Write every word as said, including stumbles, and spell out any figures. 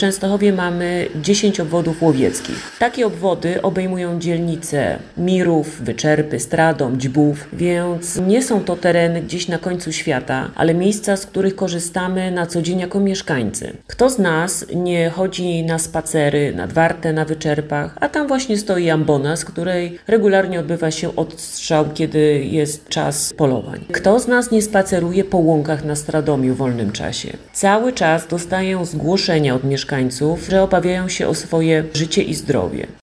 Częstochowie mamy dziesięć obwodów łowieckich. Takie obwody obejmują dzielnice Mirów, Wyczerpy, Stradom, Dźbów, więc nie są to tereny gdzieś na końcu świata, ale miejsca, z których korzystamy na co dzień jako mieszkańcy. Kto z nas nie chodzi na spacery, nad Wartę, na Wyczerpach, a tam właśnie stoi ambona, z której regularnie odbywa się odstrzał, kiedy jest czas polowań. Kto z nas nie spaceruje po łąkach na Stradomiu w wolnym czasie? Cały czas dostaję zgłoszenia od mieszkańców, że obawiają się o swoje życie i zdrowie.